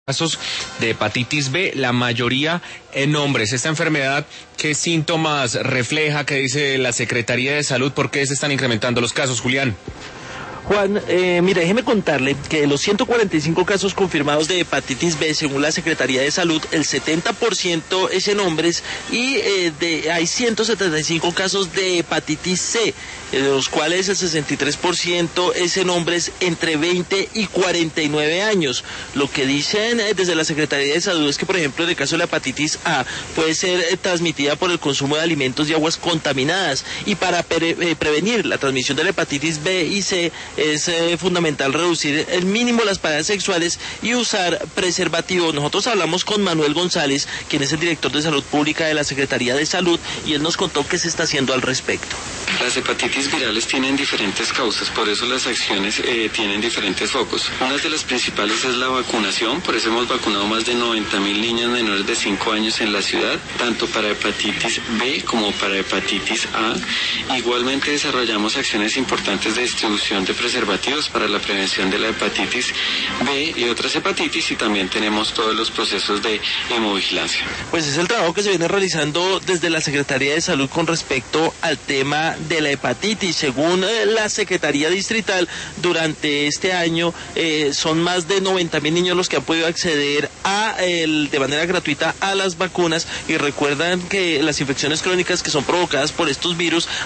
casos de hepatitis B, la mayoría en hombres. Esta enfermedad, ¿qué síntomas refleja? ¿Qué dice la Secretaría de Salud? ¿Por qué se están incrementando los casos, Julián? Juan, mire, déjeme contarle que de los 145 casos confirmados de hepatitis B, según la Secretaría de Salud, el 70% es en hombres y hay 175 casos de hepatitis C, de los cuales el 63% es en hombres entre 20 y 49 años. Lo que dicen desde la Secretaría de Salud es que, por ejemplo, en el caso de la hepatitis A, puede ser transmitida por el consumo de alimentos y aguas contaminadas, y para prevenir la transmisión de la hepatitis B y C, es fundamental reducir el mínimo las parejas sexuales y usar preservativo. Nosotros hablamos con Manuel González, quien es el director de Salud Pública de la Secretaría de Salud, y él nos contó qué se está haciendo al respecto. Las hepatitis virales tienen diferentes causas, por eso las acciones tienen diferentes focos. Una de las principales es la vacunación, por eso hemos vacunado más de 90.000 niños menores de 5 años en la ciudad, tanto para hepatitis B como para hepatitis A. Igualmente desarrollamos acciones importantes de distribución de preservativos para la prevención de la hepatitis B y otras hepatitis, y también tenemos todos los procesos de hemovigilancia. Pues es el trabajo que se viene realizando desde la Secretaría de Salud con respecto al tema de la hepatitis. Según la Secretaría Distrital, durante este año son más de 90.000 niños los que han podido acceder de manera gratuita a las vacunas, y recuerdan que las infecciones crónicas que son provocadas por estos virus